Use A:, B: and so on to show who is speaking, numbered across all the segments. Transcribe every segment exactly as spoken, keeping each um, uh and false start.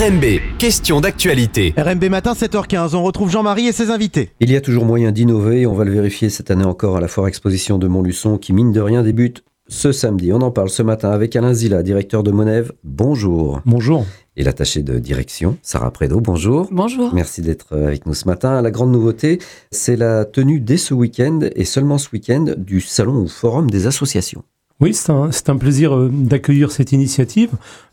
A: R M B, question d'actualité.
B: R M B matin, sept heures quinze, on retrouve Jean-Marie et ses invités.
C: Il y a toujours moyen d'innover, on va le vérifier cette année encore à la Foire Exposition de Montluçon qui, mine de rien, débute ce samedi. On en parle ce matin avec Alain Zila, directeur de Monève. Bonjour.
D: Bonjour.
C: Et l'attachée de direction, Sarah Prédo. Bonjour.
E: Bonjour.
C: Merci d'être avec nous ce matin. La grande nouveauté, c'est la tenue dès ce week-end et seulement ce week-end du salon ou forum des associations.
D: Oui, c'est un, c'est un plaisir euh, d'accueillir cette initiative.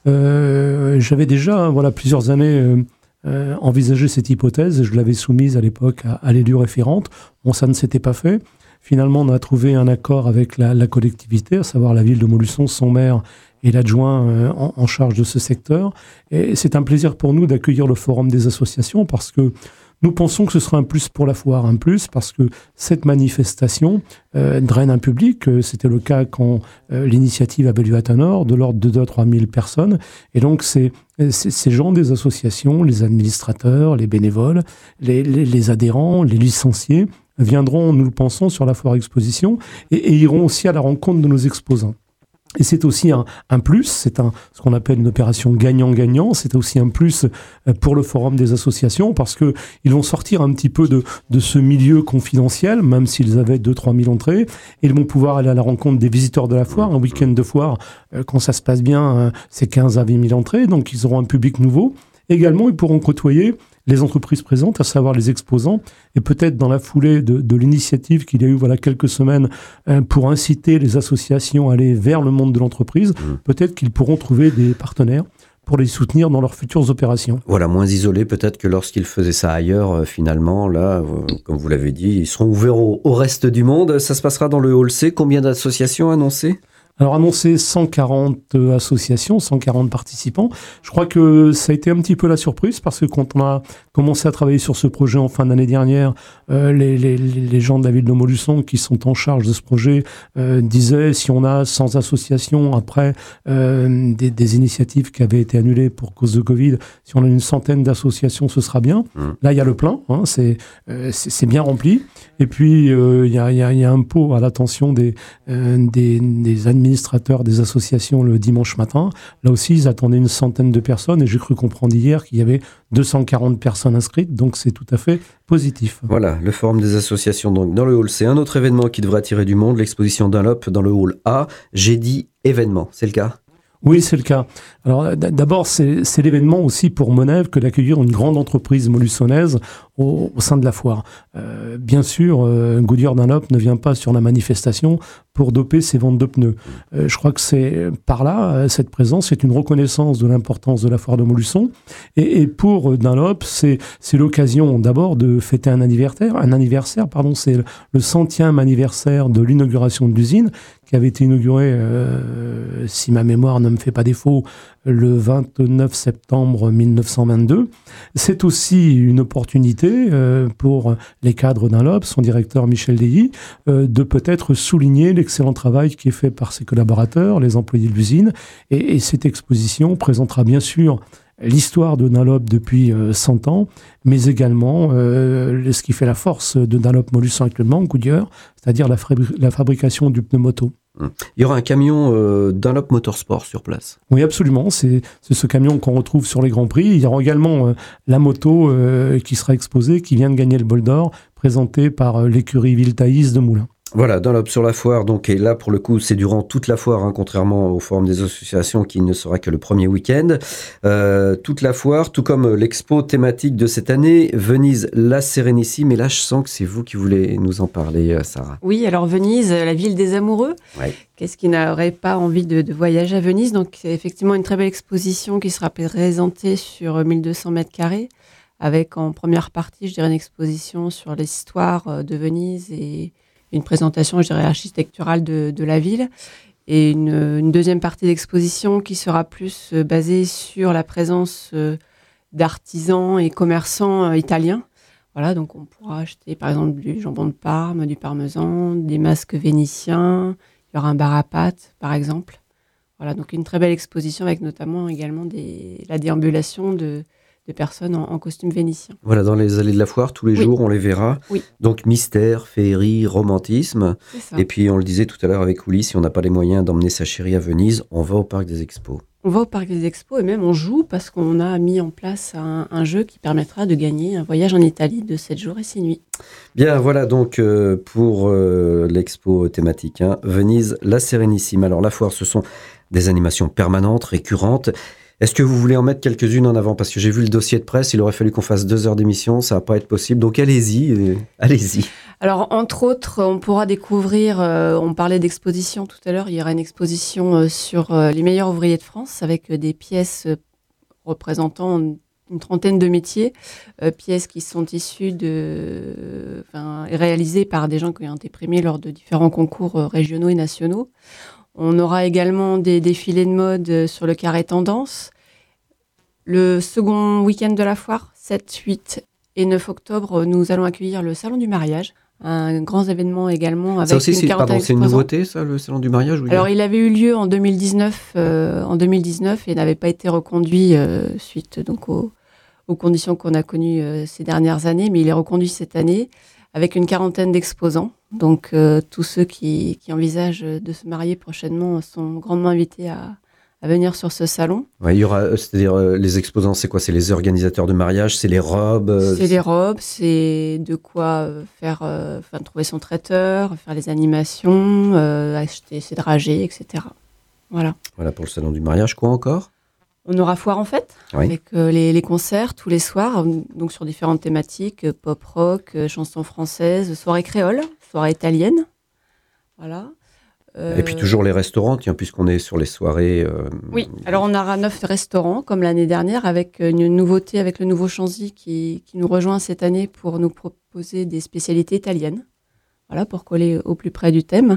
D: Euh, j'avais déjà, voilà, plusieurs années euh, euh, envisagé cette hypothèse. Je l'avais soumise à l'époque à, à l'élu référente. Bon, ça ne s'était pas fait. Finalement, on a trouvé un accord avec la, la collectivité, à savoir la ville de Montluçon, son maire et l'adjoint euh, en, en charge de ce secteur. Et c'est un plaisir pour nous d'accueillir le forum des associations parce que nous pensons que ce sera un plus pour la foire, un plus parce que cette manifestation euh, draine un public. C'était le cas quand euh, l'initiative avait lieu à Tanor, de l'ordre de deux à trois mille personnes. Et donc, c'est, c'est, ces gens des associations, les administrateurs, les bénévoles, les, les, les adhérents, les licenciés, viendront, nous le pensons, sur la foire exposition et, et iront aussi à la rencontre de nos exposants. Et c'est aussi un, un plus, c'est un, ce qu'on appelle une opération gagnant-gagnant, c'est aussi un plus pour le forum des associations parce que ils vont sortir un petit peu de, de ce milieu confidentiel, même s'ils avaient deux à trois mille entrées, et ils vont pouvoir aller à la rencontre des visiteurs de la foire. Un week-end de foire, quand ça se passe bien, c'est quinze à vingt mille entrées, donc ils auront un public nouveau. Également, ils pourront côtoyer les entreprises présentes, à savoir les exposants, et peut-être dans la foulée de, de l'initiative qu'il y a eu voilà quelques semaines euh, pour inciter les associations à aller vers le monde de l'entreprise, mmh. peut-être qu'ils pourront trouver des partenaires pour les soutenir dans leurs futures opérations.
C: Voilà, moins isolés peut-être que lorsqu'ils faisaient ça ailleurs, euh, finalement, là, euh, comme vous l'avez dit, ils seront ouverts au, au reste du monde. Ça se passera dans le Hall C. Combien d'associations annoncées ?
D: Alors, annoncé cent quarante associations, cent quarante participants. Je crois que ça a été un petit peu la surprise parce que quand on a commencé à travailler sur ce projet en fin d'année dernière, euh, les, les, les gens de la ville de Montluçon qui sont en charge de ce projet euh, disaient si on a cent associations après euh, des, des initiatives qui avaient été annulées pour cause de Covid, si on a une centaine d'associations, ce sera bien. Mmh. Là, il y a le plein, hein, c'est, euh, c'est, c'est bien rempli. Et puis, il euh, y, a, y, a, y a un pot à l'attention des, euh, des, des administrateurs administrateurs des associations le dimanche matin. Là aussi, ils attendaient une centaine de personnes et j'ai cru comprendre hier qu'il y avait deux cent quarante personnes inscrites, donc c'est tout à fait positif.
C: Voilà, le forum des associations donc dans le hall C. Un autre événement qui devrait attirer du monde, l'exposition Dunlop dans le hall A. J'ai dit événement, c'est le cas ?
D: Oui, c'est le cas. Alors d'abord, c'est, c'est l'événement aussi pour Monève que d'accueillir une grande entreprise montluçonnaise au, au sein de la foire. Euh, bien sûr, euh, Goodyear Dunlop ne vient pas sur la manifestation pour doper ses ventes de pneus. Euh, je crois que c'est par là, cette présence, c'est une reconnaissance de l'importance de la foire de Montluçon. Et, et pour Dunlop, c'est, c'est l'occasion d'abord de fêter un anniversaire. Un anniversaire, pardon, c'est le centième anniversaire de l'inauguration de l'usine qui avait été inaugurée, euh, si ma mémoire ne me fait pas défaut, le vingt-neuf septembre mille neuf cent vingt-deux. C'est aussi une opportunité euh, pour les cadres Dunlop, son directeur Michel Deilly, euh, de peut-être souligner l'excellent travail qui est fait par ses collaborateurs, les employés de l'usine. Et, et cette exposition présentera bien sûr l'histoire de Dunlop depuis euh, cent ans, mais également euh, ce qui fait la force de Dunlop Montluçon actuellement, Goodyear, c'est-à-dire la, fabri- la fabrication du pneu moto.
C: Il y aura un camion euh, Dunlop Motorsport sur place.
D: Oui, absolument. C'est, c'est ce camion qu'on retrouve sur les Grands Prix. Il y aura également euh, la moto euh, qui sera exposée, qui vient de gagner le bol d'or, présentée par euh, l'écurie Viltaïs de Moulins.
C: Voilà, Dunlop sur la foire, donc, et là, pour le coup, c'est durant toute la foire, hein, contrairement au forum des associations qui ne sera que le premier week-end. Euh, toute la foire, tout comme l'expo thématique de cette année, Venise, la Sérénissime. Et là, je sens que c'est vous qui voulez nous en parler, Sarah.
E: Oui, alors Venise, la ville des amoureux. Ouais. Qu'est-ce qui n'aurait pas envie de, de voyager à Venise ? Donc, c'est effectivement une très belle exposition qui sera présentée sur mille deux cents mètres carrés, avec en première partie, je dirais, une exposition sur l'histoire de Venise et une présentation, je dirais, architecturale de, de la ville, et une, une deuxième partie d'exposition qui sera plus basée sur la présence d'artisans et commerçants italiens. Voilà, donc on pourra acheter par exemple du jambon de Parme, du parmesan, des masques vénitiens, il y aura un bar à pâtes par exemple. Voilà, donc une très belle exposition avec notamment également des, la déambulation de de personnes en, en costume vénitien.
C: Voilà, dans les allées de la foire, tous les oui. jours, on les verra.
E: Oui.
C: Donc, mystère, féerie, romantisme. Et puis, on le disait tout à l'heure avec Ouli, si on n'a pas les moyens d'emmener sa chérie à Venise, on va au Parc des Expos.
E: On va au parc des expos et même on joue parce qu'on a mis en place un, un jeu qui permettra de gagner un voyage en Italie de sept jours et six nuits.
C: Bien, voilà donc euh, pour euh, l'expo thématique hein, Venise, la Sérénissime. Alors la foire, ce sont des animations permanentes, récurrentes. Est-ce que vous voulez en mettre quelques-unes en avant ? Parce que j'ai vu le dossier de presse, il aurait fallu qu'on fasse deux heures d'émission, ça va pas être possible. Donc allez-y, euh, allez-y.
E: Alors, entre autres, on pourra découvrir, euh, on parlait d'exposition tout à l'heure, il y aura une exposition euh, sur euh, les meilleurs ouvriers de France avec euh, des pièces euh, représentant une trentaine de métiers, euh, pièces qui sont issues de, enfin, réalisées par des gens qui ont été primés lors de différents concours euh, régionaux et nationaux. On aura également des défilés de mode euh, sur le carré tendance. Le second week-end de la foire, sept, huit et neuf octobre, nous allons accueillir le Salon du mariage. Un grand événement également avec
C: ça aussi,
E: une
C: c'est,
E: quarantaine
C: pardon, c'est une
E: d'exposants.
C: nouveauté, ça, le salon du mariage ?
E: Alors, il avait eu lieu en deux mille dix-neuf, euh, en deux mille dix-neuf et n'avait pas été reconduit euh, suite donc aux, aux conditions qu'on a connues euh, ces dernières années, mais il est reconduit cette année avec une quarantaine d'exposants. Donc, euh, tous ceux qui, qui envisagent de se marier prochainement sont grandement invités à, à venir sur ce salon.
C: Ouais, il y aura, c'est-à-dire euh, les exposants, c'est quoi ? C'est les organisateurs de mariage, c'est les robes euh,
E: C'est les robes, c'est de quoi faire, euh, enfin, trouver son traiteur, faire les animations, euh, acheter ses dragées, et cetera. Voilà.
C: Voilà pour le salon du mariage. Quoi encore ?
E: On aura foire en fête,
C: Oui.
E: avec euh, les, les concerts tous les soirs, donc sur différentes thématiques, euh, pop rock, euh, chansons françaises, soirée créole, soirée italienne. Voilà. Euh,
C: Et puis toujours les restaurants, tiens, puisqu'on est sur les soirées. Euh,
E: Oui, alors on aura neuf restaurants, comme l'année dernière, avec une nouveauté, avec le nouveau Chanzy qui, qui nous rejoint cette année pour nous proposer des spécialités italiennes. Voilà, pour coller au plus près du thème.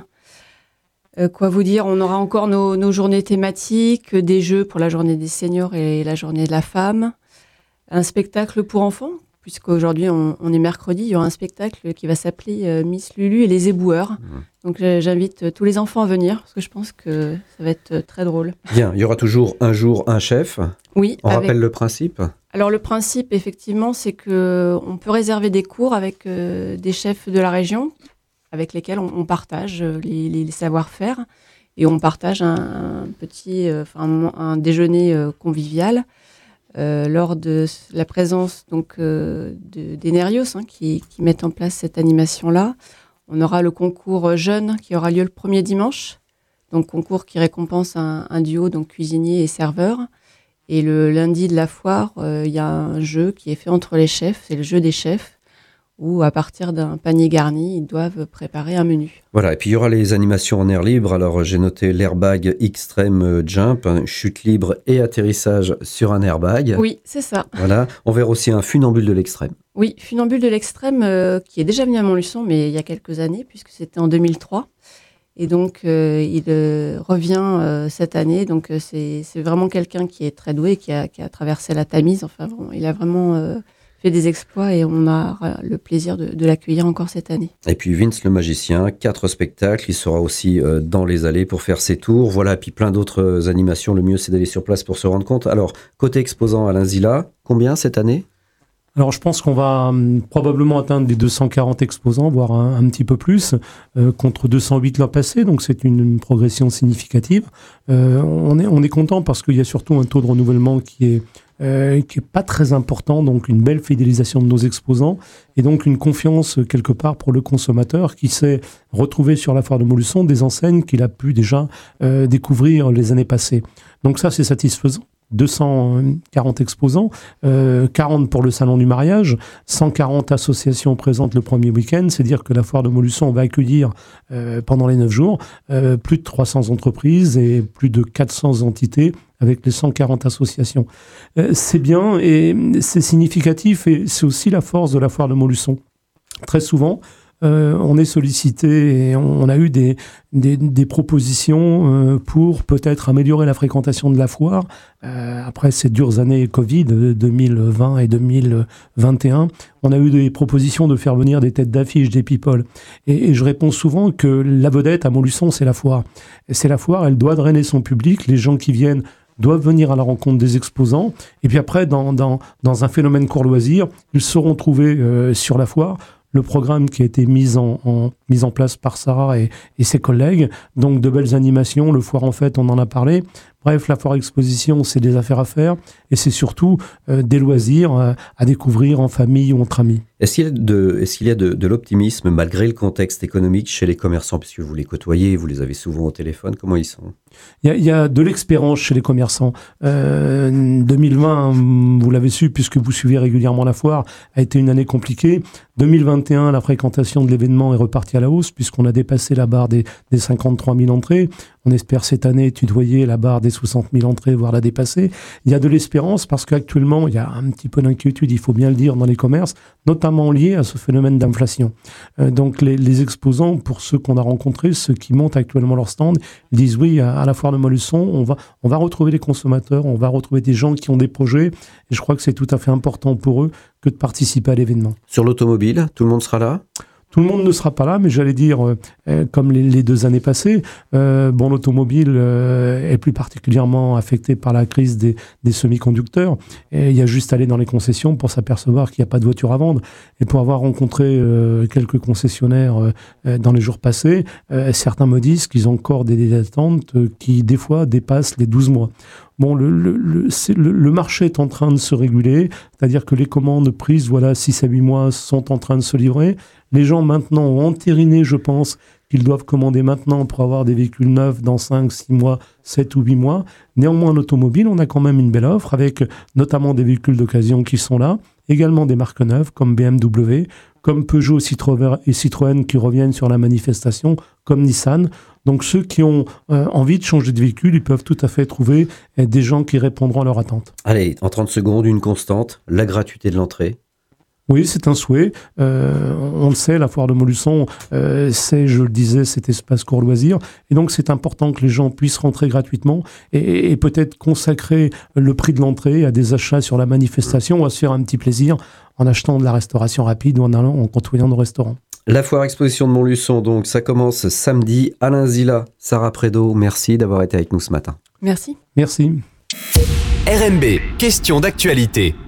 E: Euh, quoi vous dire, on aura encore nos, nos journées thématiques, des jeux pour la journée des seniors et la journée de la femme, un spectacle pour enfants, puisqu'aujourd'hui on, on est mercredi, il y aura un spectacle qui va s'appeler euh, Miss Lulu et les éboueurs. Mmh. Donc euh, j'invite euh, tous les enfants à venir, parce que je pense que ça va être euh, très drôle.
C: Bien, il y aura toujours un jour un chef.
E: Oui.
C: On
E: avec...
C: rappelle le principe ?
E: Alors le principe, effectivement, c'est qu'on peut réserver des cours avec euh, des chefs de la région, avec lesquels on, on partage les, les, les savoir-faire, et on partage un, un petit, euh, un, un déjeuner euh, convivial euh, lors de la présence donc euh, de, des Nérios hein, qui, qui mettent en place cette animation-là. On aura le concours jeune qui aura lieu le premier dimanche, donc concours qui récompense un, un duo, donc cuisinier et serveur. Et le lundi de la foire, il euh, y a un jeu qui est fait entre les chefs, c'est le jeu des chefs, où à partir d'un panier garni, ils doivent préparer un menu.
C: Voilà, et puis il y aura les animations en air libre. Alors j'ai noté l'airbag Extreme Jump, hein, chute libre et atterrissage sur un airbag.
E: Oui, c'est ça.
C: Voilà, on verra aussi un funambule de l'extrême.
E: Oui, funambule de l'extrême euh, qui est déjà venu à Montluçon, mais il y a quelques années, puisque c'était en deux mille trois. Et donc, euh, il euh, revient euh, cette année. Donc, euh, c'est, c'est vraiment quelqu'un qui est très doué, qui a, qui a traversé la Tamise. Enfin, bon, il a vraiment euh, fait des exploits et on a le plaisir de, de l'accueillir encore cette année.
C: Et puis Vince le magicien, quatre spectacles. Il sera aussi euh, dans les allées pour faire ses tours. Voilà, et puis plein d'autres animations. Le mieux, c'est d'aller sur place pour se rendre compte. Alors, côté exposant, Alain Zilla, combien cette année ?
D: Alors je pense qu'on va hum, probablement atteindre les deux cent quarante exposants, voire un, un petit peu plus, euh, contre deux cent huit l'an passé, donc c'est une, une progression significative. Euh, on est, on est content parce qu'il y a surtout un taux de renouvellement qui est, euh, qui est pas très important, donc une belle fidélisation de nos exposants, et donc une confiance quelque part pour le consommateur qui s'est retrouvé sur la foire de Montluçon des enseignes qu'il a pu déjà euh, découvrir les années passées. Donc ça c'est satisfaisant. deux cent quarante exposants, euh, quarante pour le salon du mariage, cent quarante associations présentes le premier week-end, c'est dire que la foire de Montluçon va accueillir euh, pendant les neuf jours euh, plus de trois cents entreprises et plus de quatre cents entités avec les cent quarante associations. Euh, c'est bien et c'est significatif et c'est aussi la force de la foire de Montluçon. Très souvent, Euh, on est sollicité et on, on a eu des, des, des propositions euh, pour peut-être améliorer la fréquentation de la foire. Euh, après ces dures années Covid, deux mille vingt et deux mille vingt et un, on a eu des propositions de faire venir des têtes d'affiche, des people. Et, et je réponds souvent que la vedette à Montluçon, c'est la foire. Et c'est la foire, elle doit drainer son public. Les gens qui viennent doivent venir à la rencontre des exposants. Et puis après, dans, dans, dans un phénomène court loisir, ils seront trouvés euh, sur la foire. Le programme qui a été mis en, en, mis en place par Sarah et, et ses collègues. Donc, de belles animations. Le foire en fête, on en a parlé. Bref, la foire exposition, c'est des affaires à faire et c'est surtout euh, des loisirs euh, à découvrir en famille ou entre amis.
C: Est-ce qu'il y a de, est-ce qu'il y a de, de l'optimisme malgré le contexte économique chez les commerçants, puisque vous les côtoyez, vous les avez souvent au téléphone, comment ils sont ?
D: Il y a, il y a de l'expérience chez les commerçants. Euh, deux mille vingt, vous l'avez su puisque vous suivez régulièrement la foire, a été une année compliquée. deux mille vingt et un, la fréquentation de l'événement est repartie à la hausse puisqu'on a dépassé la barre des, des cinquante-trois mille entrées. On espère cette année tutoyer la barre des soixante mille entrées, voire la dépasser. Il y a de l'espérance parce qu'actuellement, il y a un petit peu d'inquiétude, il faut bien le dire, dans les commerces, notamment lié à ce phénomène d'inflation. Euh, donc les, les exposants, pour ceux qu'on a rencontrés, ceux qui montent actuellement leur stand, disent oui, à, à la foire de Montluçon, on va, on va retrouver les consommateurs, on va retrouver des gens qui ont des projets, et je crois que c'est tout à fait important pour eux que de participer à l'événement.
C: Sur l'automobile, tout le monde sera là ?
D: Tout le monde ne sera pas là, mais j'allais dire, euh, comme les, les deux années passées, euh, bon, l'automobile euh, est plus particulièrement affectée par la crise des, des semi-conducteurs. Et il y a juste à aller dans les concessions pour s'apercevoir qu'il n'y a pas de voiture à vendre. Et pour avoir rencontré euh, quelques concessionnaires euh, dans les jours passés, euh, certains me disent qu'ils ont encore des délais d'attente euh, qui, des fois, dépassent les douze mois. Bon, le, le, le, c'est, le, le marché est en train de se réguler, c'est-à-dire que les commandes prises, voilà, six à huit mois, sont en train de se livrer. Les gens maintenant ont entériné, je pense, qu'ils doivent commander maintenant pour avoir des véhicules neufs dans cinq, six mois, sept ou huit mois. Néanmoins, en automobile, on a quand même une belle offre avec notamment des véhicules d'occasion qui sont là, également des marques neuves comme B M W, comme Peugeot et Citroën qui reviennent sur la manifestation, comme Nissan. Donc ceux qui ont euh, envie de changer de véhicule, ils peuvent tout à fait trouver euh, des gens qui répondront à leurs attentes.
C: Allez, en trente secondes, une constante, la gratuité de l'entrée.
D: Oui, c'est un souhait. Euh, on le sait, la foire de Montluçon, euh, c'est, je le disais, cet espace court loisir. Et donc, c'est important que les gens puissent rentrer gratuitement et, et peut-être consacrer le prix de l'entrée à des achats sur la manifestation ou à se faire un petit plaisir en achetant de la restauration rapide ou en allant en côtoyant nos restaurants.
C: La foire exposition de Montluçon, donc, ça commence samedi. Alain Zila, Sarah Prédo, merci d'avoir été avec nous ce matin.
E: Merci.
D: Merci.
A: R M B, question d'actualité.